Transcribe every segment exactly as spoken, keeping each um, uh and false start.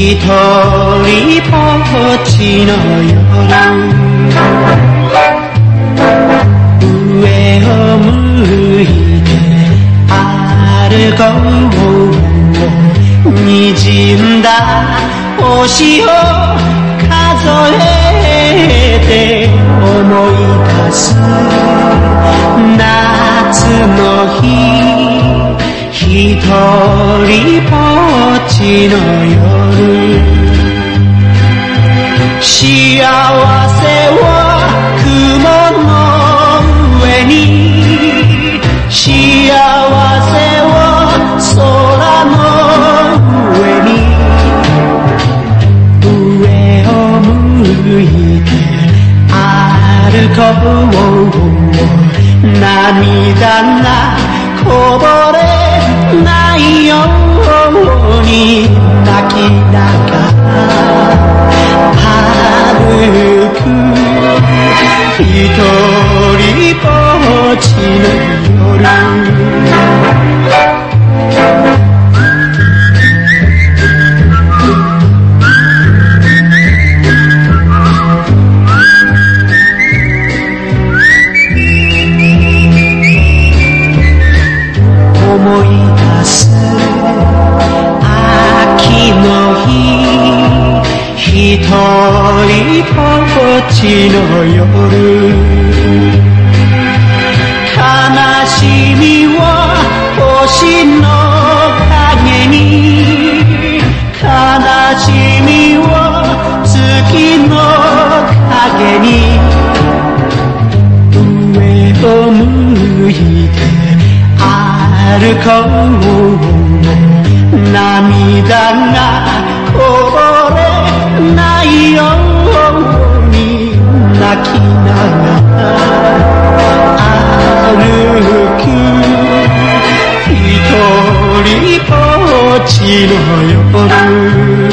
一人ぼっちの夜上を向いて歩こう滲んだ星を数えて思い出す夏の日一人ぼっちの夜幸せは雲の上に幸せは空の上に上を向いて歩こう涙がこぼれないように泣きながら歩く一人ぼっちの夜思い出す秋の日一人ぼっちの夜悲しみは星の影に悲しみは月の影に上を向いて歩こう涙がこぼれないように泣きながら歩く一人ぼっちの夜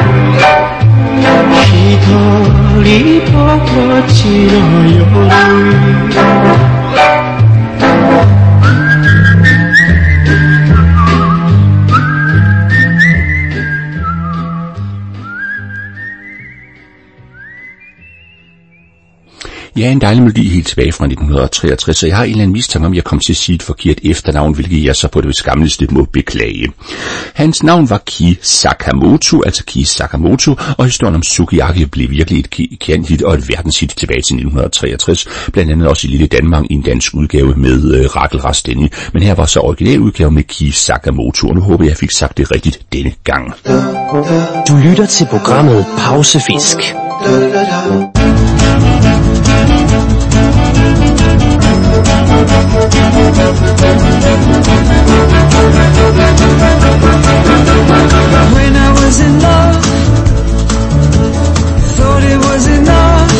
一人ぼっちの夜 Ja, en dejlig melodi helt tilbage fra nitten treogtres, så jeg har en eller anden mistanke om, at jeg kom til at sige et forkert efternavn, hvilket jeg så på det skammeligste må beklage. Hans navn var Kei Sakamoto, altså Kei Sakamoto, og historien om Sukiyaki blev virkelig et kernhit og et verdenshit tilbage til nitten treogtres, blandt andet også i lille Danmark i en dansk udgave med øh, Rakel Rasteni. Men her var så original udgave med Kei Sakamoto, og nu håber jeg, jeg fik sagt det rigtigt denne gang. Du lytter til programmet Pausefisk. When I was in love, thought it was enough,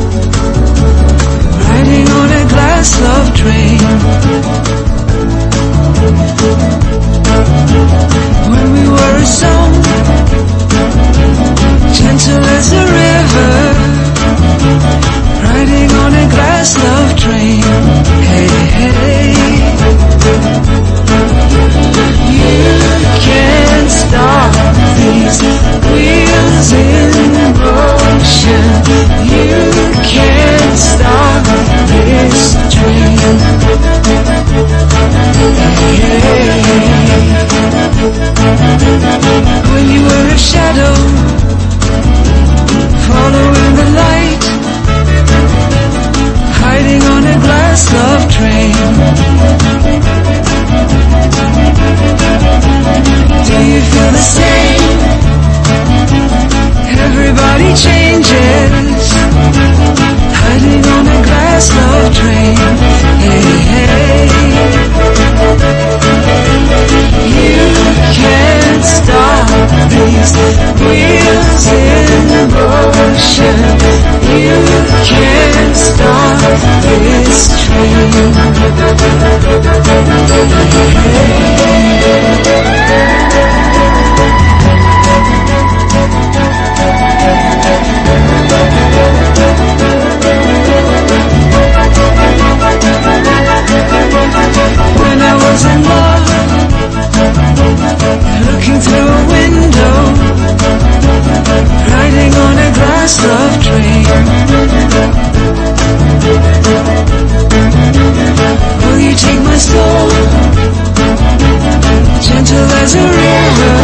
riding on a glass love train. When we were a song, gentle as a river, riding on a glass love train. Hey, hey, you can't stop these wheels in motion. You can't stop this train. Hey, when you were a shadow, following the light, hiding on a glass love train. Do you feel the same? Everybody changes, hiding on a glass love train. Hey, hey, you can't stop these wheels in motion. You can't stop this train. When I was in love, looking through a window, there's a river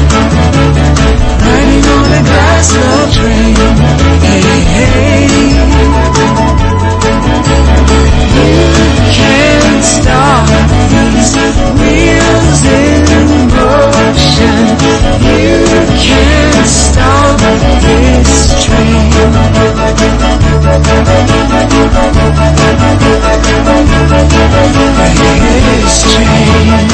riding on a glass love train. Hey, hey, you can't stop these wheels in motion. You can't stop this train. This train.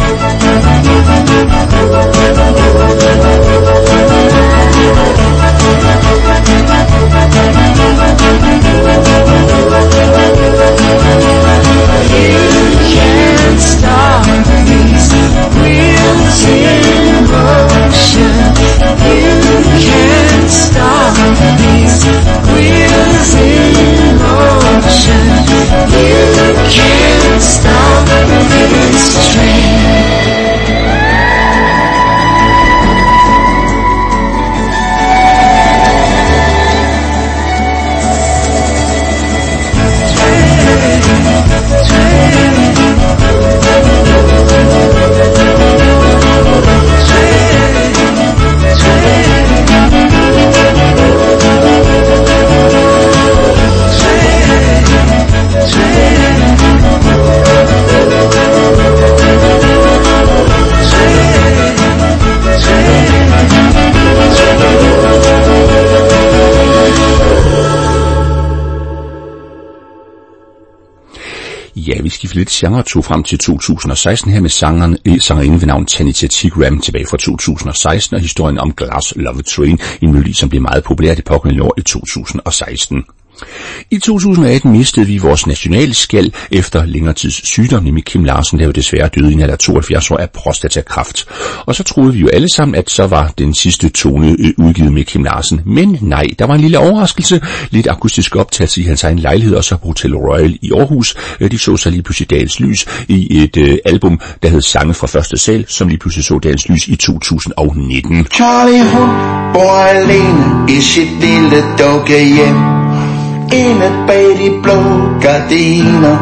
Ja, vi skifter lidt genre to frem til to tusind og seksten her med sangeren, sangerinden ved navn Tanita Tikaram tilbage fra to tusind og seksten og historien om Glass Love Train, en melodi, som blev meget populær det pågældende år i to tusind og seksten. I to tusind og atten mistede vi vores nationale skæld efter længere tids sygdom, nemlig Kim Larsen, der jo desværre døde i en alder af tooghalvfjerds år af prostatakræft. Og så troede vi jo alle sammen, at så var den sidste tone udgivet med Kim Larsen. Men nej, der var en lille overraskelse, lidt akustisk optagelse i hans egen lejlighed, og så på Hotel Royal i Aarhus. De så sig lige pludselig dagens lys i et øh, album, der hed Sange fra første sal, som lige pludselig så dagens lys i to tusind og nitten. Charlie, hun bor alene i sit lille dukkehjem. Inde bag de blå gardiner,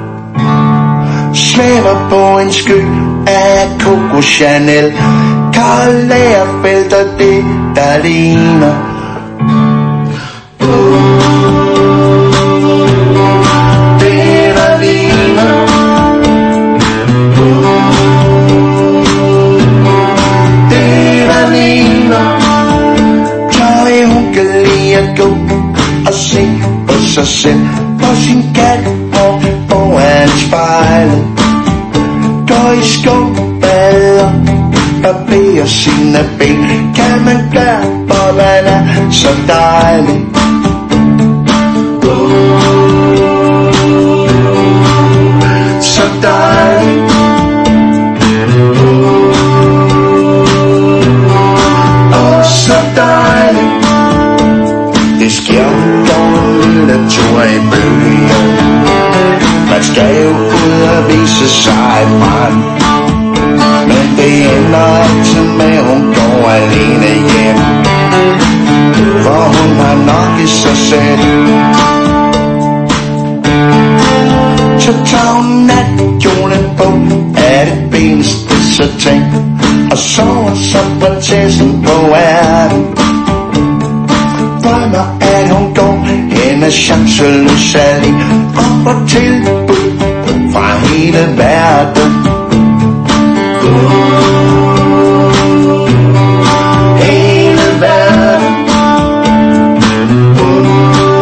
svæver på en sky af Coco Chanel. Karl Lagerfeld og det der ligner. uh, Det der ligner. uh, Det der ligner. Charlie, hun kan lide at gå og se på sig selv, på sin kat og foran spejlet. Går i skumbader, barberer sine ben. Kan man gøre, for man er så dejlig. uh, Så dejlig. uh, Og så dejlig. Det sker lille tur i byen. Man skal jo ud og vise sig frem, men det ender altid med, at hun går alene hjem, for hun har nok i sig selv. Så tager hun natkjolen på, er det beneste så tænk, og sover som prinsessen på ærten. Drømmer, at hun går hen ad Champs-Élysées allé og får tilbud fra hele verden. uh, Hele verden. uh,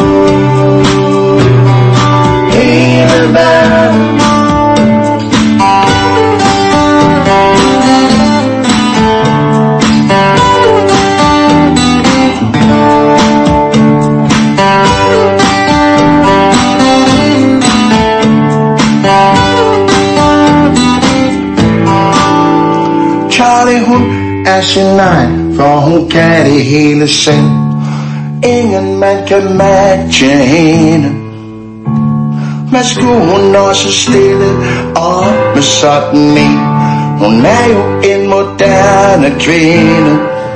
Hele verden. Charlie, hun er sin egen, for hun kan det hele selv. Ingen man kan matche hende. Men skulle hun også stille op med sådan en? Hun er jo en moderne kvinde.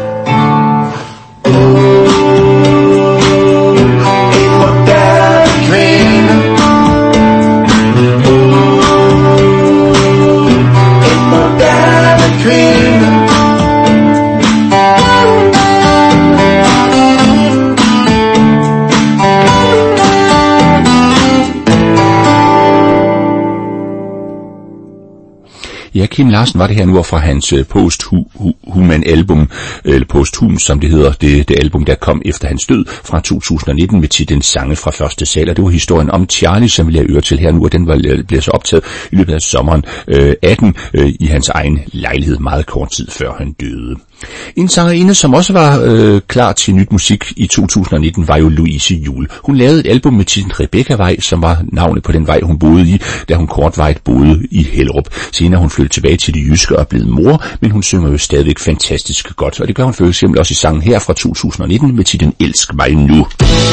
En moderne kvinde. En moderne kvinde. Ja, Kim Larsen var det her nu fra hans uh, Posthuman album, eller Posthum, som det hedder, det, det album, der kom efter hans død fra to tusind nitten med titlen Sange fra første sal, og det var historien om Charlie, som vi lader øre til her nu, og den var, bliver så optaget i løbet af sommeren uh, atten uh, i hans egen lejlighed meget kort tid før han døde. En sangerinde, som også var øh, klar til nyt musik i to tusind nitten, var jo Louise Juul. Hun lavede et album med titlen Rebekka-vej, som var navnet på den vej, hun boede i, da hun kortvarigt boede i Hellerup. Senere hun flyttede tilbage til det jyske og er blevet mor, men hun synger jo stadigvæk fantastisk godt, og det gør hun for eksempel også i sangen her fra to tusind nitten med titlen Elsk mig nu.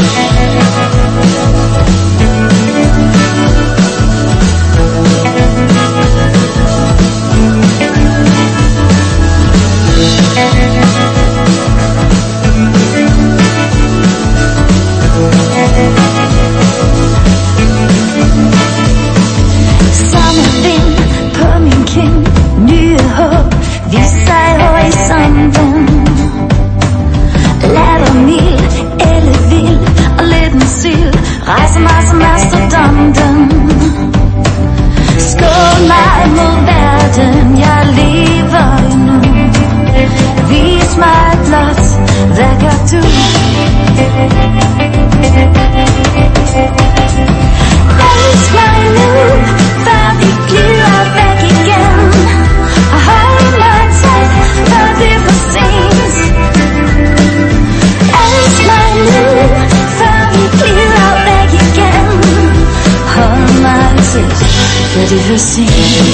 Rejser mig som mastodonten. Skål mig mod verden, jeg lever endnu. Vis mig blot, hvad gør du? Elsk mig nu, før vi glider væk igen. Og hold mig tæt, før det er for sent. Elsk mig nu, før vi glider væk igen. Hold mig tæt, før det er for sent.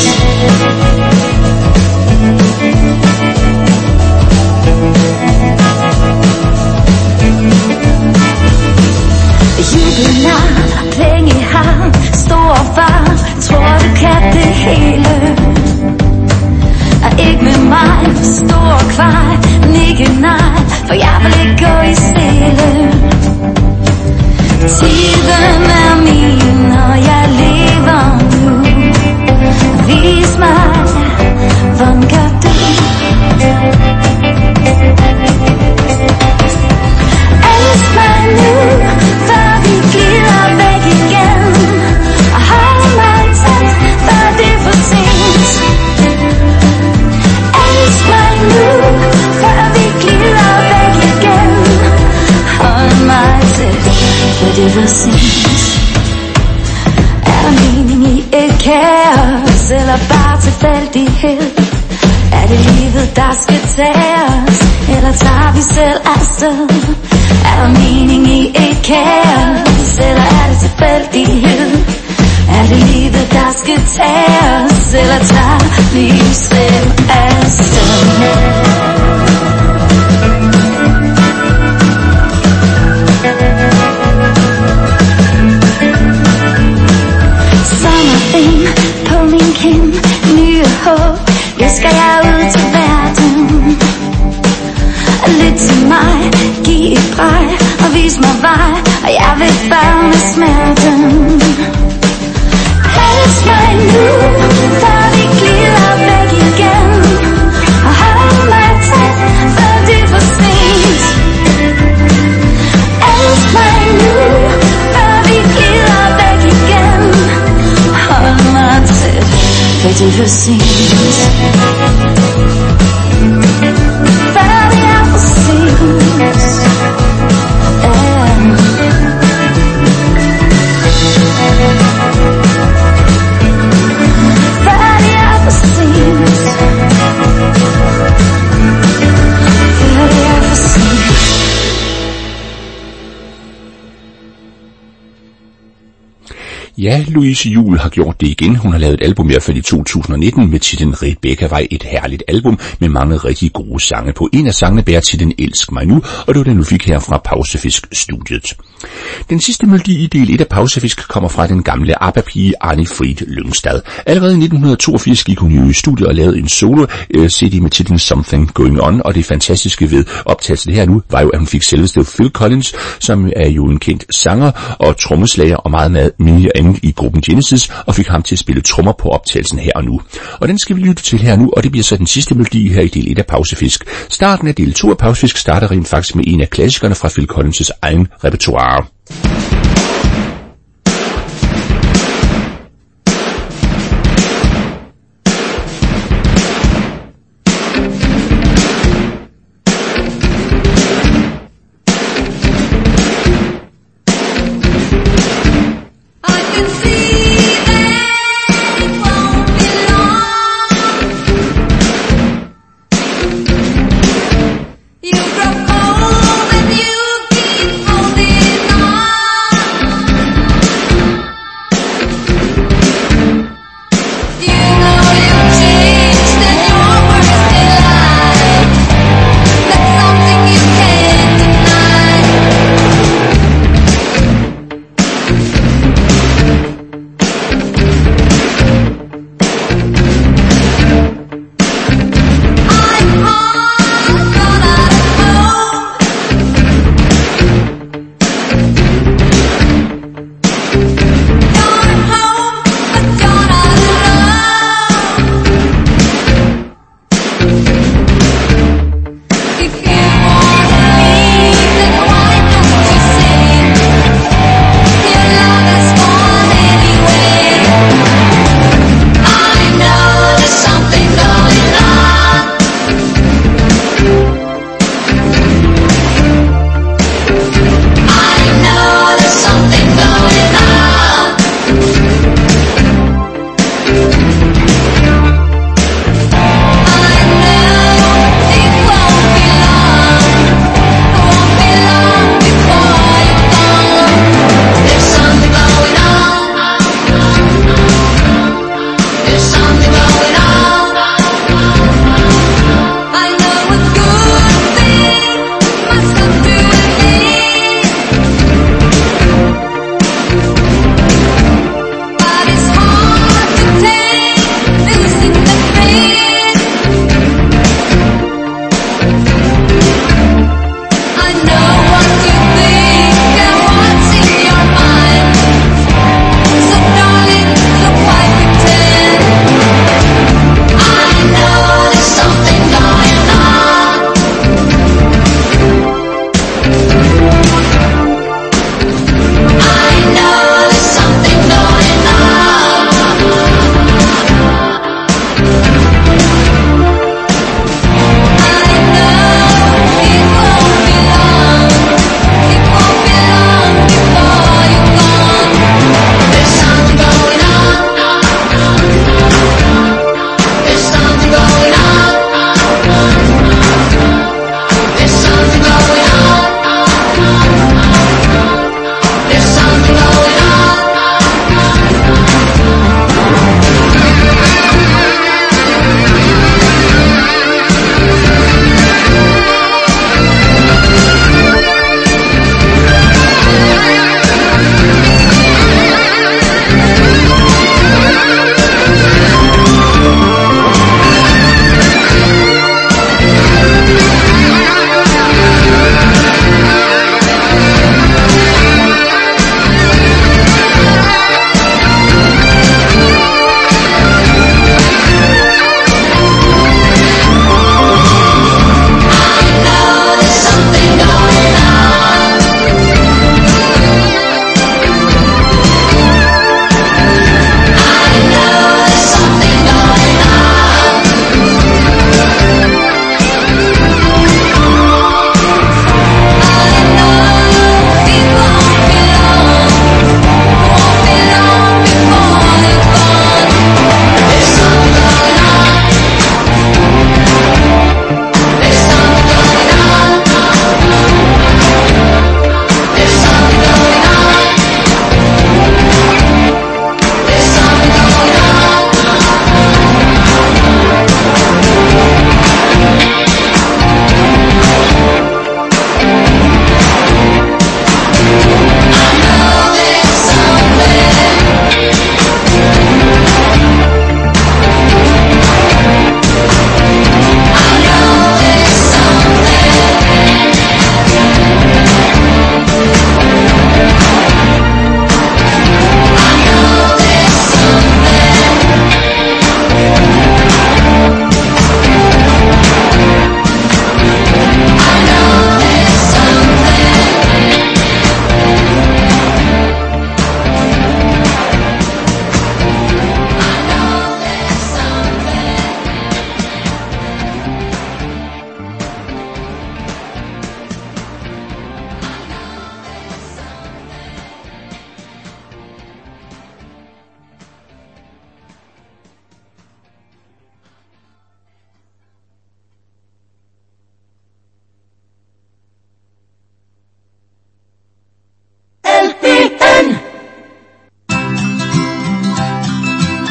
Jubilar, penge har, store far, tror du kan det hele. Og ikke med mig, stor kvej, nikke nej, for jeg vil ikke gå i stille. Tiden er min, og jeg lever nu. Vis mig, hvordan gør du? Elsk mig nu, før vi glider væk igen. Og hold mig tæt, før det er for sent. Elsk mig nu, før vi glider væk igen. Hold mig tæt, før det er for sent. Er der mening i et kaos, eller bare tilfældighed? Er det livet, der skal tage os, eller tager vi selv afsted? Er der mening i et kaos, eller er det tilfældighed? Er det livet, der skal tage os, eller tager vi selv afsted? Sommervind på min kind, nye håb, visker jeg ud til verden. Lidt til mig, giv et drej og vis mig vej, og jeg vil favne smerten. Elsk mig nu, før vi glider væk igen. Og hold mig tæt, før det er for sent. Elsk mig nu, før vi glider væk igen. Hold mig tæt, før det er for sent. Før det er for sent. Ja, Louise Juul har gjort det igen. Hun har lavet et album i hvert fald i to tusind nitten med titlen Rebekka-vej, et herligt album med mange rigtig gode sange på. En af sangene bærer titlen Elsk mig nu, og det var den, du fik her fra Pausefisk-studiet. Den sidste melodi i del et af Pausefisk kommer fra den gamle ABBA-pige Arne Frid Lyngstad. Allerede i nitten toogfirs gik hun i studiet og lavede en solo-C D med titlen Something Going On, og det fantastiske ved optagelsen her nu var jo, at hun fik selveste Phil Collins, som er jo en kendt sanger og trommeslager og meget meget mere andet i gruppen Genesis, og fik ham til at spille trommer på optagelsen her og nu. Og den skal vi lytte til her nu, og det bliver så den sidste melodi her i del et af Pausefisk. Starten af del to af Pausefisk starter rent faktisk med en af klassikerne fra Phil Collins' egen repertoire.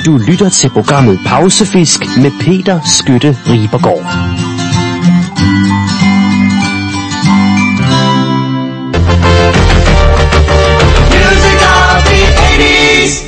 Du lytter til programmet Pausefisk med Peter Skytte Ribergaard. Music of the eighties.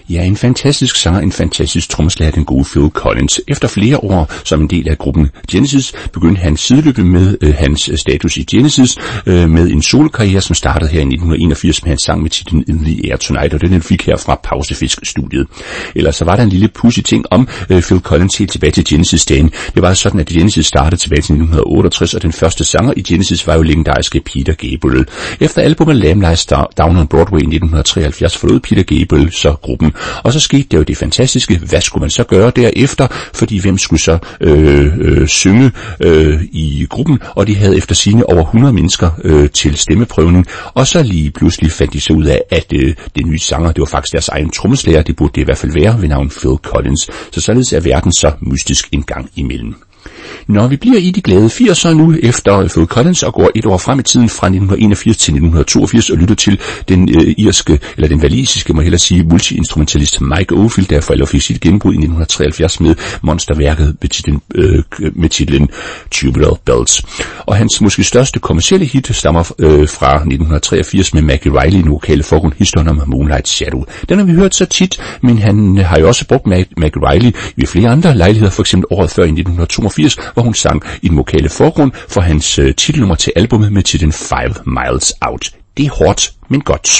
Ja, en fantastisk sanger, en fantastisk trommeslager, den gode Phil Collins. Efter flere år som en del af gruppen Genesis, begyndte han sideløbende med øh, hans status i Genesis, øh, med en solokarriere, som startede her i nitten enogfirs med hans sang med titlen In the Air Tonight, og den fik her fra Pausefisk-studiet. Ellers så var der en lille pudsig ting om øh, Phil Collins helt tilbage til Genesis-dagen. Det var sådan, at Genesis startede tilbage til nitten otteogtres, og den første sanger i Genesis var jo legendariske Peter Gabriel. Efter albumet Lamb Lies Down on Broadway i nitten treoghalvfjerds forlod Peter Gabriel så gruppen. Og så skete der jo det fantastiske, hvad skulle man så gøre derefter, fordi hvem skulle så øh, øh, synge øh, i gruppen, og de havde efter sigende over hundrede mennesker øh, til stemmeprøvning, og så lige pludselig fandt de så ud af, at øh, det nye sanger, det var faktisk deres egen trommeslager, det burde det i hvert fald være ved navn Phil Collins, så således er verden så mystisk en gang imellem. Når vi bliver i de glade firsere nu efter Phil Collins og går et år frem i tiden fra nitten enogfirs til nitten toogfirs og lytter til den øh, irske, eller den walisiske, må jeg hellere sige, multi-instrumentalist Mike Oldfield, der for alvor fik sit gennembrud i nitten treoghalvfjerds med monsterværket med titlen, øh, med titlen Tubular Bells. Og hans måske største kommercielle hit stammer øh, fra nitten treogfirs med Maggie Reilly i den vokale forgrund, historien om Moonlight Shadow. Den har vi hørt så tit, men han har jo også brugt Mag- Maggie Reilly i flere andre lejligheder, for eksempel året før i nitten toogfirs, hvor hun sang i den vokale forgrund for hans øh, titelnummer til albumet med titlen Five Miles Out. Det er hårdt, men godt.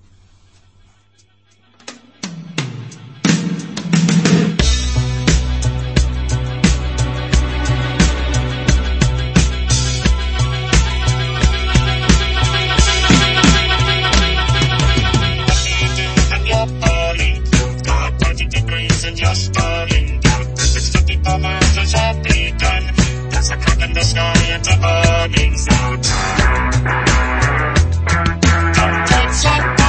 In the sky, it's a burning sound. Don't take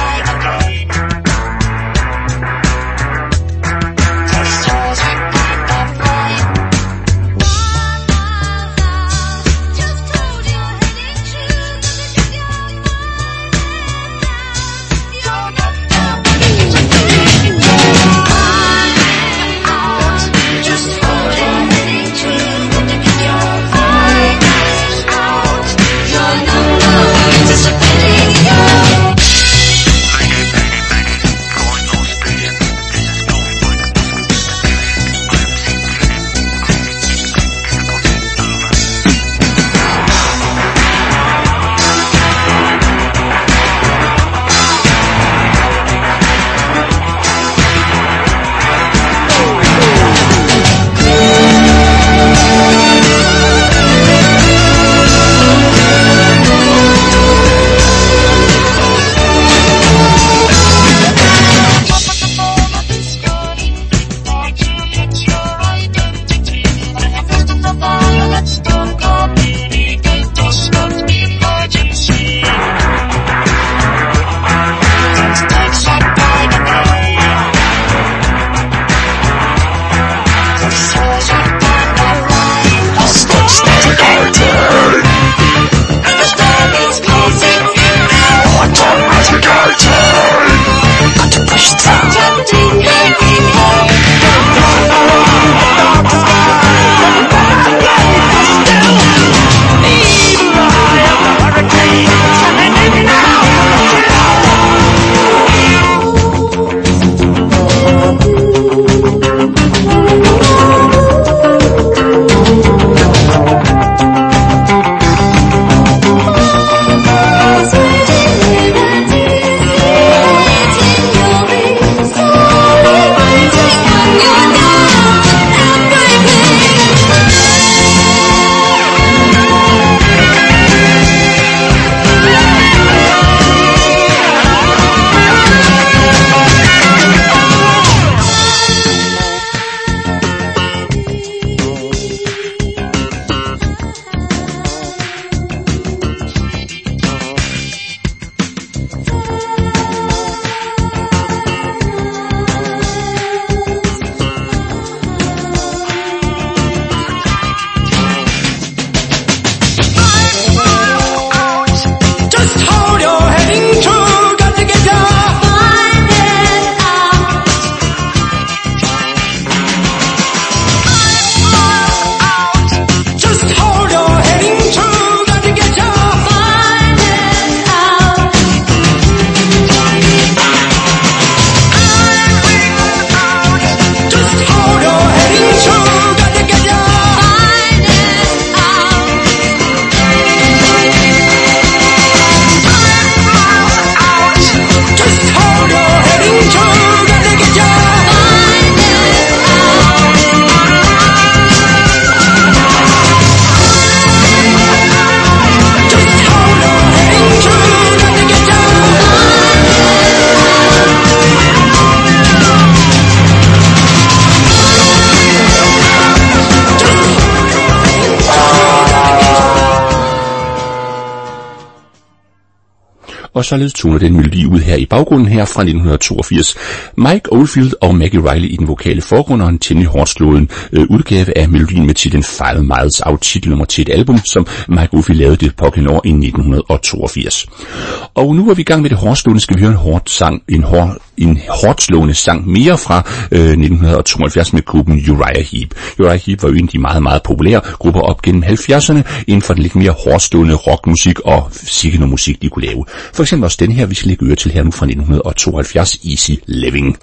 Og således toner den melodi ud her i baggrunden her fra nitten toogfirs. Mike Oldfield og Maggie Reilly i den vokale forgrund og en temmelig hårdslået øh, udgave af melodien med titlen Five Miles Out, titelnummer til et album, som Mike Oldfield lavede det pågældende år i nitten toogfirs. Og nu er vi i gang med det hårdslående, skal vi høre en hårdt sang, en hård en hårdslående sang mere fra øh, nitten tooghalvfjerds med gruppen Uriah Heep. Uriah Heep var jo en af de meget, meget populære grupper op gennem halvfjerdserne inden for den lidt mere hårdslående rockmusik og musik, de kunne lave. For eksempel også den her, vi skal lægge øre til her nu fra nitten tooghalvfjerds, Easy Living.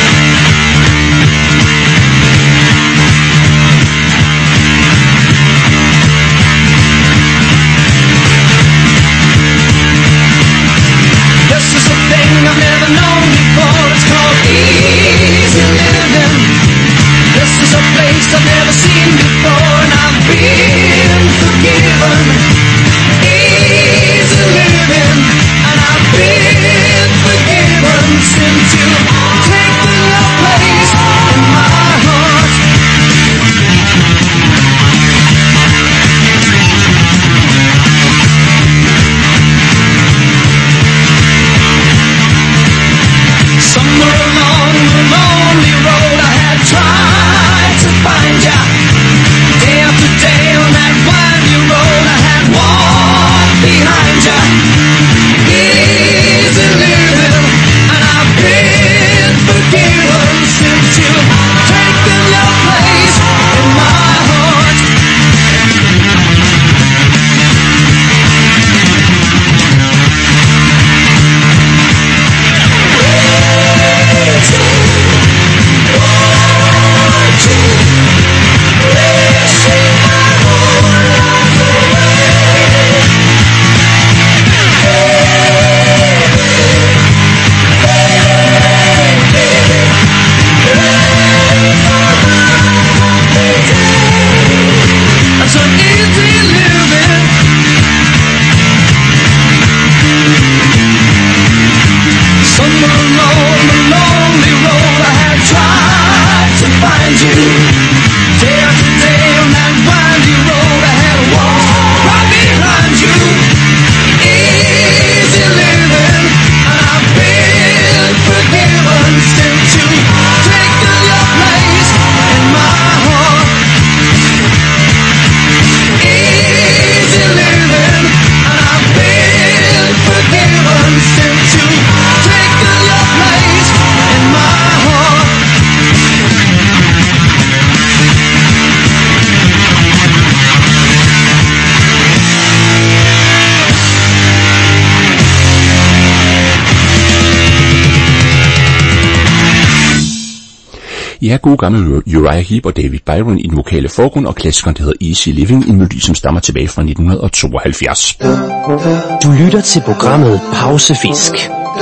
This is a thing I've never known before. It's called easy living. This is a place I've never seen before, and I've been forgiven. Easy living, and I've been forgiven. Since you've taken your place in my heart. Somewhere along the lonely road I had tried to find ya. Day after day on that winding road I had walked behind ya. Easy living, and I've been forgiven since you've taken your place in my heart. So easy living. Somewhere along the lonely road I had tried to find you. Day after day on that winding road I had walked right behind you. Easy living, and I've been forgiven since you've taken your place in my heart. Easy living, and I've been forgiven since you've taken your place in my heart. Ja, gode gamle Uriah Heep og David Byron i den vokale forgrund, og klassikeren, der hedder Easy Living, en melodi, som stammer tilbage fra nitten tooghalvfjerds. Du lytter til programmet Pausefisk.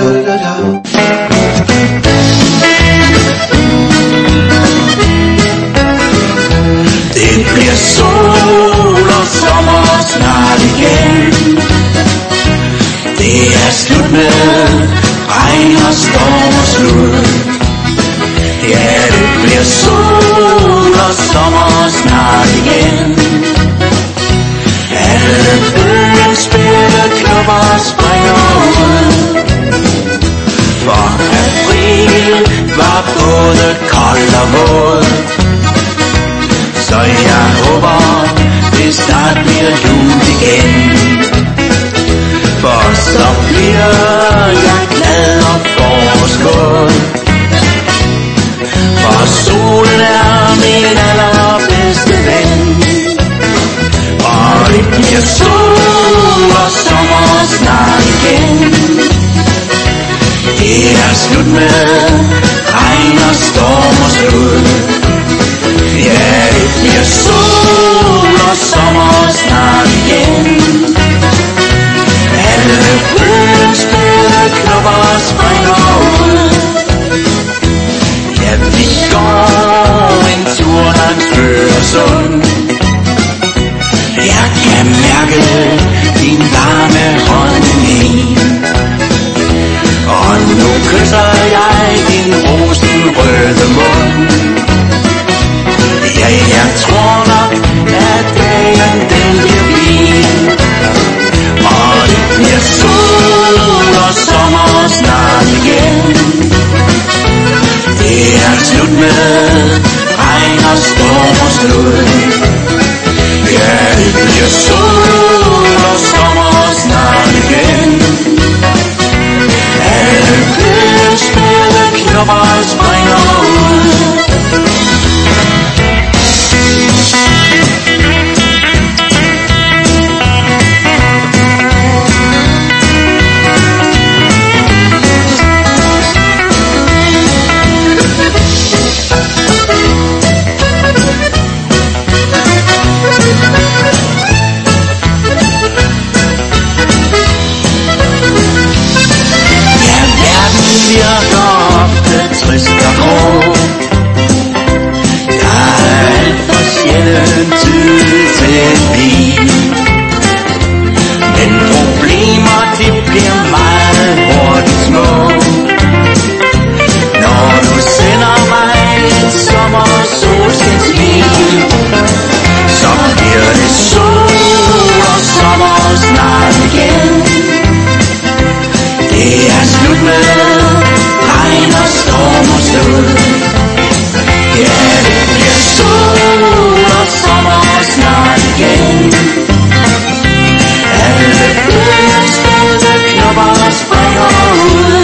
Det bliver sol og sommer snart igen. Det er slut med regn og storm og slud. Ja, det bliver sol og sommer snart igen. Alle byens spilleklubber springer ud. For april var både kold og våd. Så jeg håber, det snart bliver jul igen. For så bliver jeg glad og forårsgåd. For solen er min allerbedste ven. Og det bliver sol og sommer snart igen. Det er slut med regn og storm og slud. Ja, det bliver sol og sommer snart igen. Alle byens spilleklubber springer ud. Ja, vi går en tur langs Øresund. Jeg kan mærke din varme hånd i min. Og nu kysser jeg din rosenrøde mund. Ja, jeg tror nok, at dagen den virker ofte trist og grå. Der er alt for sjældent tid til en bil. Men problemer, de bliver meget hurtigt små. Når du sender mig et sommer solskinsmil, så bliver det sol og sommer snart igen. Det er slut med regn og storm og stød. Ja, det bliver sol og sommer snart igen. Alle bølgespæde knopper springer ud.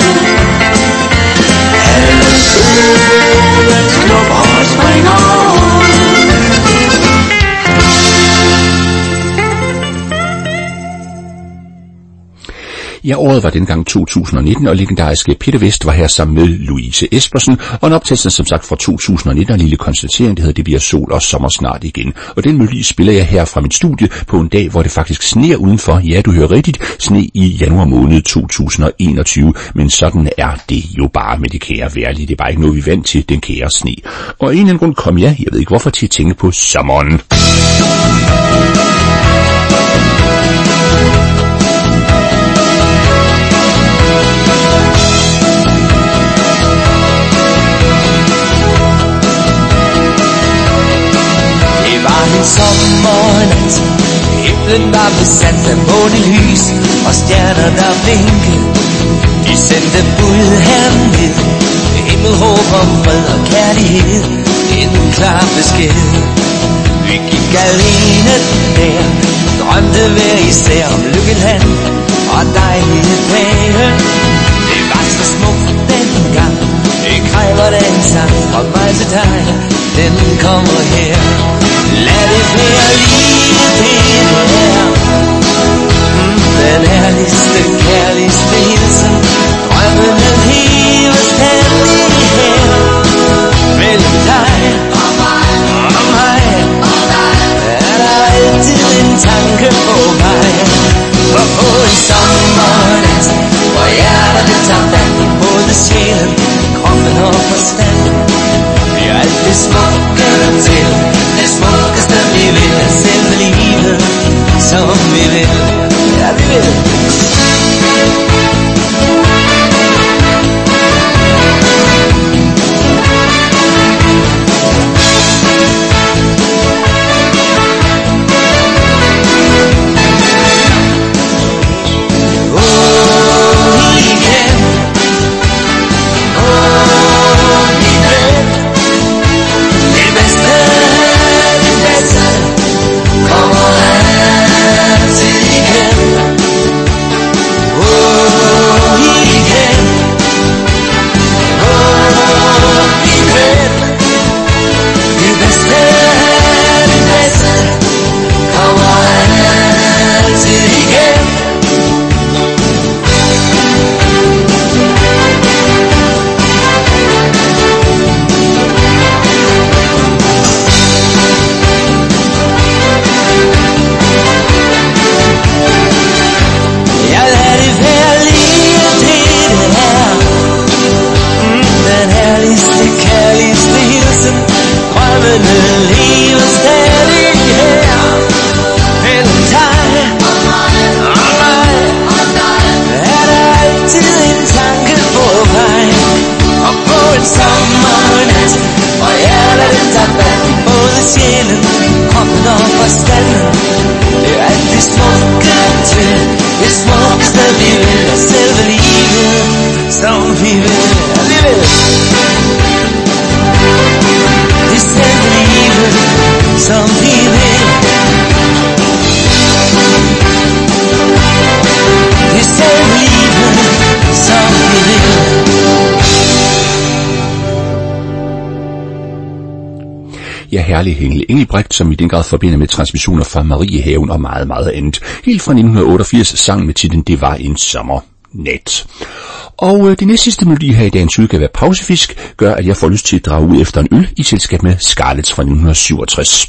Alle bølgens knopper springer ud. Ja, året var dengang to tusind nitten, og legendariske Peter Vest var her sammen med Louise Espersen, og en optagelse som sagt fra to tusind nitten, og en lille konstatering, det hedder, det bliver sol og sommer snart igen. Og den melodi spiller jeg her fra mit studie på en dag, hvor det faktisk sneer udenfor. Ja, du hører rigtigt, sne i januar måned to tusind enogtyve, men sådan er det jo bare med det kære vejrlige. Det er bare ikke noget, vi er vant til, den kære sne. Og en eller anden grund kom jeg, jeg ved ikke hvorfor, til at tænke på sommeren. En sommernat, himlen var besat af månelys og stjerner der blinkede. De sendte bud herned, himmelråb om fred og kærlighed, en klar besked. Vi gik alene der, drømte hver især om lykkeland og dejlige dage. Det var så smukt dengang, det kræver den sang fra mig til dig, den kommer her. Lad det være lige det her, mm, den herligste, kærligste hilsen. Drømmene hives hemmeligt her, mellem dig og mig, og mig. Er der altid en tanke på vej, for på en sommernat, hvor hjertet tager fat i både sjælen, kroppen og forstanden. Vi er alt det smukke til, det smukkeste vi vil, er selve livet, som vi vil, ja vi vil. Herlig Hengel Engelbrecht, som i den grad forbinder med transmissioner fra Mariehaven og meget, meget andet. Helt fra nitten otteogfirs sang med titlen Det var en sommernat. Og øh, det næste sidste melodi her i dagens udgave af Pausefisk gør, at jeg får lyst til at drage ud efter en øl i selskab med Scarlett fra nitten syvogtres.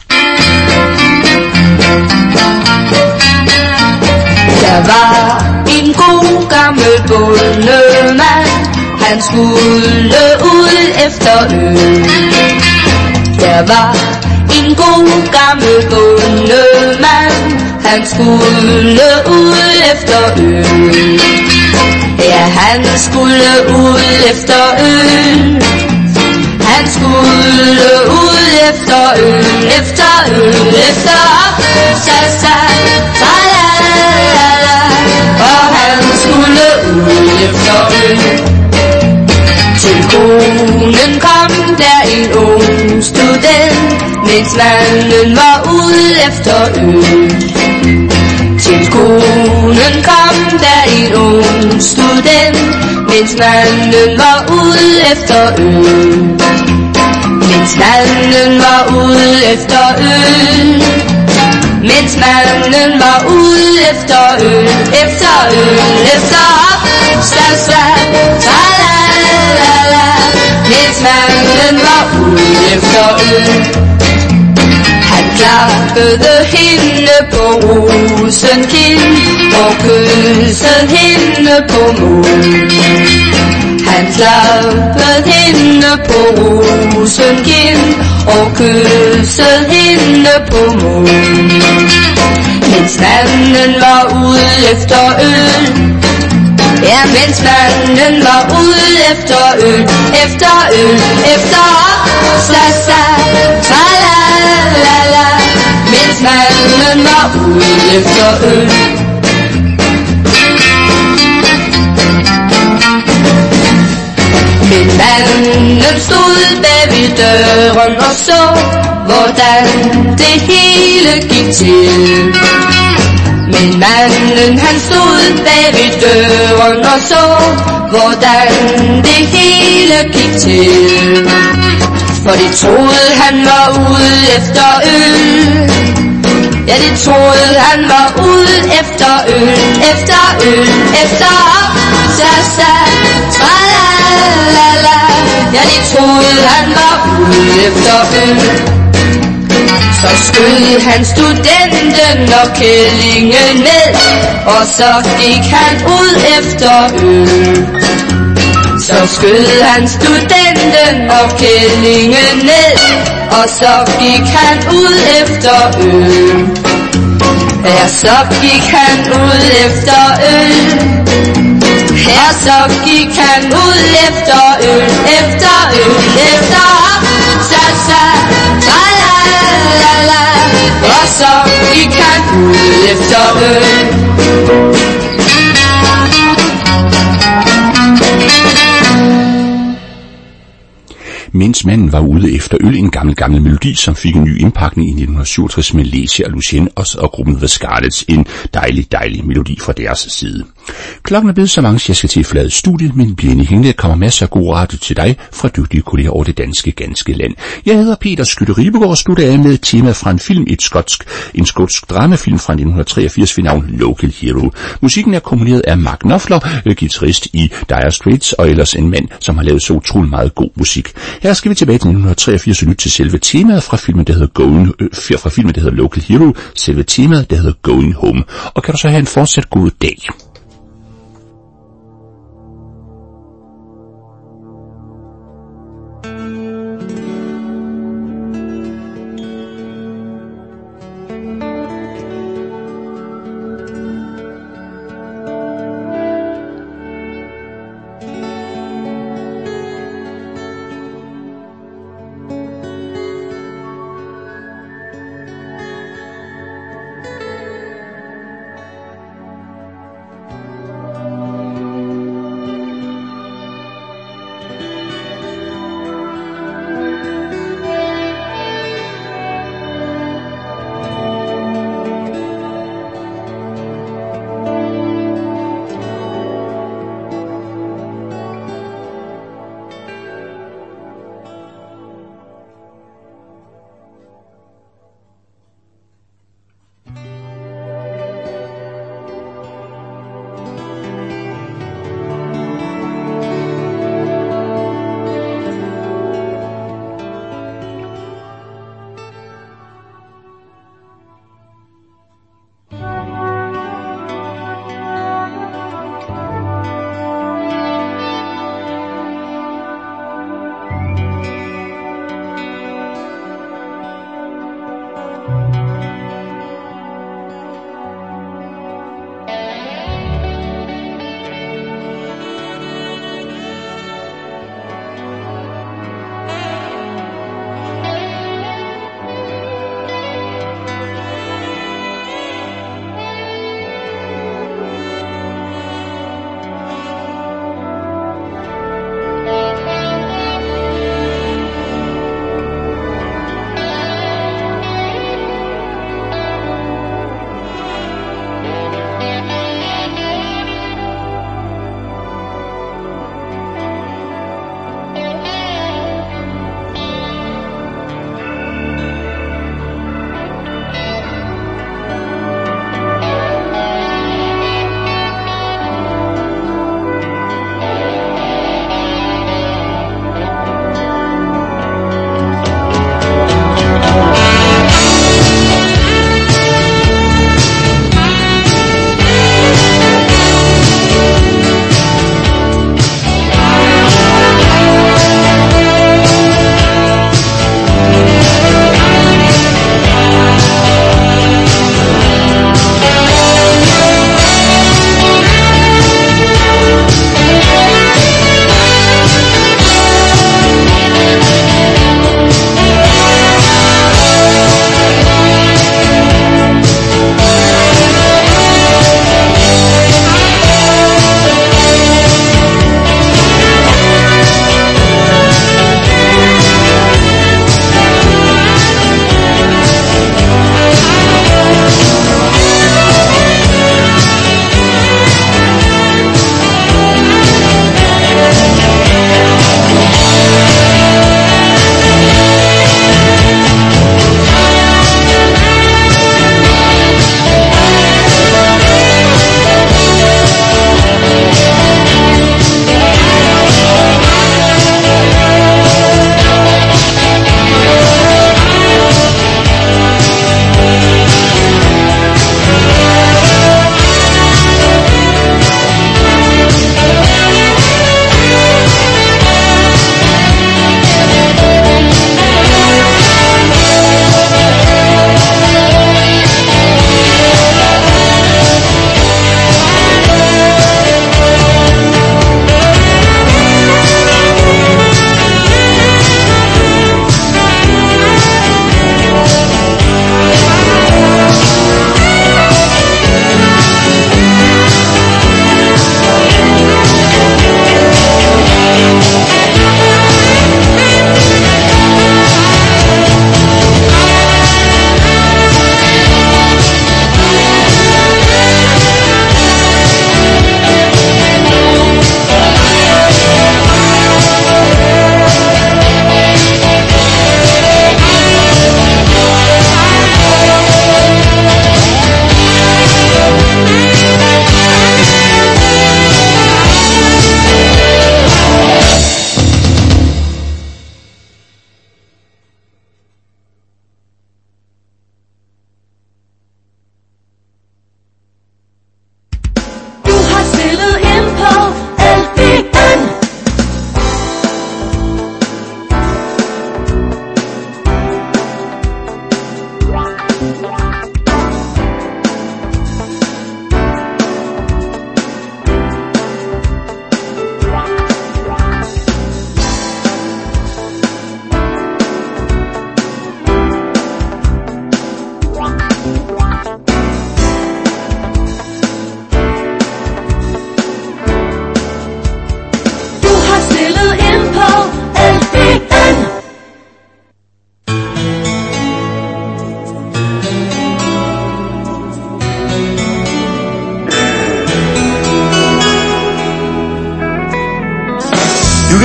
Der var en god gammel bondemand, han Han skulle ud efter øl. Der var en god gammel bondemand. Han skulle ud efter øl. Ja, han skulle ud efter øl. Han skulle ud efter øl, efter øl, efter opsasa, tra-la-la-la. Og han skulle ud efter øl. Til konen kom der en ung student, mens manden var ude efter øl. Til konen kom der en ung student, mens manden var ude efter øl. Mens manden var ude efter øl. Mens manden var ude efter øl, efter øl, efter opstasa, tra-la-la-la. Mens manden var ude efter øl. Han klappede hende på rosenkind og kyssede hende på mund. Han klappede hende på rosenkind og kyssede hende på mund. Mens manden var ude efter øl. Ja, mens manden var ude efter øl, efter øl, efter opsasa, tra-la-la-la. Mens manden var ude efter øl. Men manden stod bag ved døren og så, hvordan det hele gik til. Men manden han stod bag ved døren og så, hvordan det hele gik til. For de troede han var ude efter øl. Ja, de troede han var ude efter øl, efter øl, efter opsasa, tra-la-la-la. Ja, de troede han var ude efter øl. Så skød han studenten og kællingen ned, og så gik han ud efter øl. Så skød han studenten og kællingen ned, og så gik han ud efter øl. Ja, så gik han ud efter øl. Ja, så gik han ud efter øl, efter øl, efter opsasa, tra-la-la-la. Og så gik han ud efter øl. Mens manden var ude efter øl, en gammel, gammel melodi, som fik en ny indpakning i nitten syvogtres med Lecia og Lucien og, og gruppen The Scarlets. En dejlig, dejlig melodi fra deres side. Klokken er blevet så mange, jeg skal til at forlade studiet, men bliv endelig hængende, der kommer masser af god radio til dig fra dygtige kolleger over det danske, ganske land. Jeg hedder Peter Skytte Ribegaard og slutter af med et tema fra en film, et skotsk, en skotsk dramafilm fra nitten treogfirs ved navn Local Hero. Musikken er komponeret af Mark Knopfler, guitarist i Dire Straits, og ellers en mand, som har lavet så utrolig meget god musik. Her skal vi tilbage til nitten treogfirs og lytte til selve temaet fra filmen, der hedder Going, øh, fra filmen, der hedder Local Hero, selve temaet, der hedder Going Home. Og kan du så have en fortsat god dag.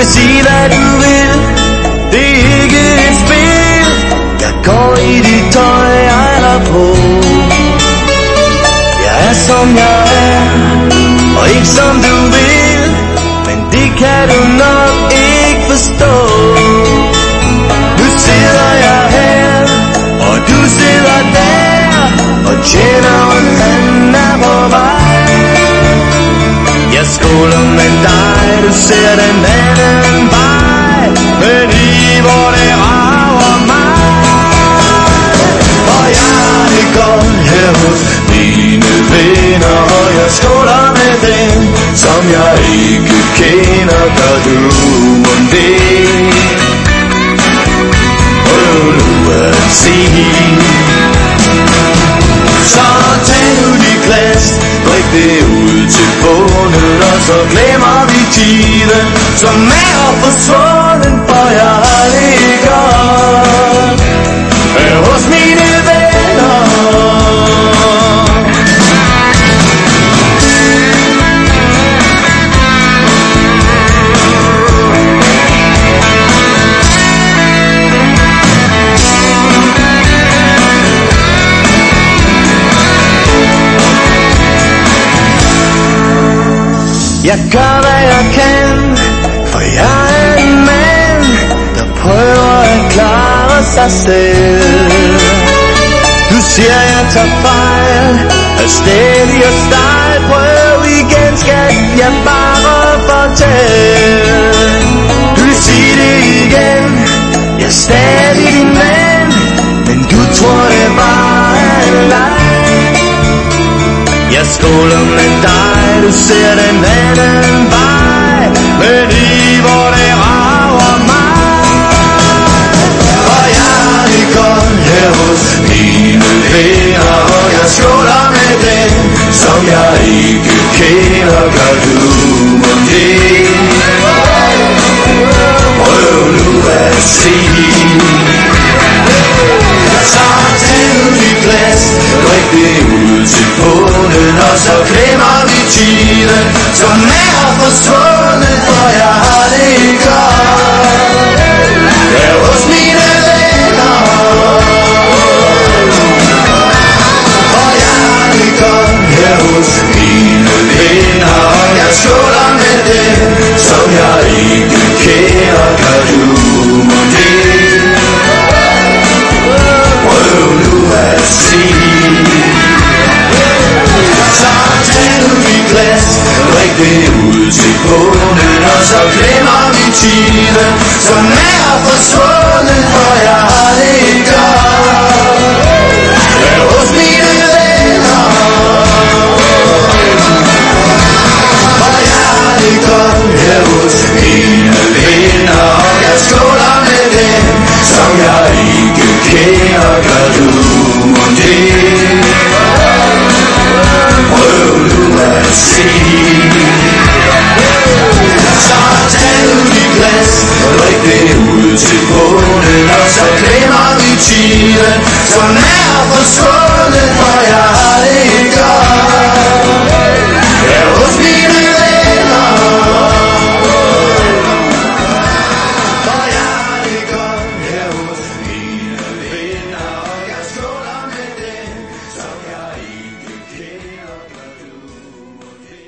kan sige hvad du vil, det er ikke et spil. Jeg går i dit tøj, jeg har på. Jeg er som jeg er, og ikke som du vil, men det kan du nok ikke forstå. Nu sidder jeg her, og du sidder der, og tjener en anden er på vej. Jeg skåler med dig, du ser den anden vej, men i hvor det rager mig. Og jeg har det godt her hos mine venner, og jeg skåler med dem, som jeg ikke kender. Gør du om det? Prøv nu at sige. Så tag nu dit glas, drik det ud til bundet, og så glemmer vi tiden, som er forsvundet, for jeg har det godt her hos mine venner. Jeg gør hvad jeg kan, for jeg er en mand, der prøver at klare sig selv. Du siger jeg tager fejl, er stædig og stejl. Prøv igen skat, jeg bare fortæl. Du vil sige det igen, jeg er stadig din ven, men du tror det bare er en leg. Jeg skåler med dig, du ser den anden vej, men i hvor det rager mig. Og jeg har det godt her hos mine venner, og jeg skåler med dem, som jeg ikke kender. Gør du om det? Prøv nu at sige. Så tag nu dit glas, drik det ud til bunden, og så glemmer vi tiden, som er forsvundet, for jeg har det godt her hos mine venner. Og jeg har det godt her hos mine venner, og jeg skåler med dem, som jeg ikke kender. Gør du om det? Prøv nu at sige. Så tag nu dit glas, drik det ud til bunden, og så glemmer vi tiden, som er forsvundet, for jeg har det godt her hos mine venner. Og jeg har det godt her hos mine venner, og jeg skåler med dem, som jeg ikke kender. Gør du om det? Prøv nu at sige. Så tag nu dit glas, drik det ud til bunden, og så glemmer vi tiden, som er forsvundet, for jeg har det godt her hos mine venner. For jeg har det godt her hos mine venner, og jeg skåler med dem, som jeg ikke kender. Gør du om det?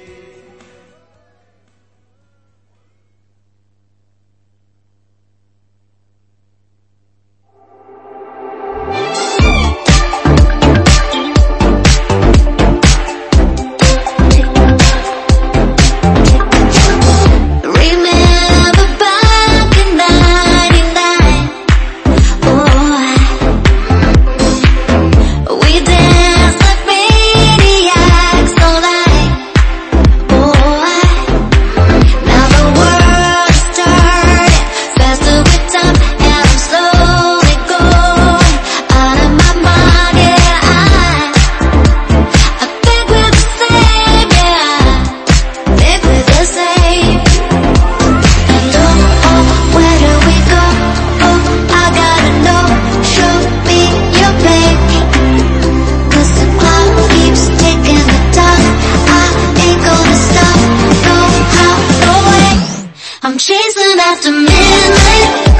I'm chasing after midnight.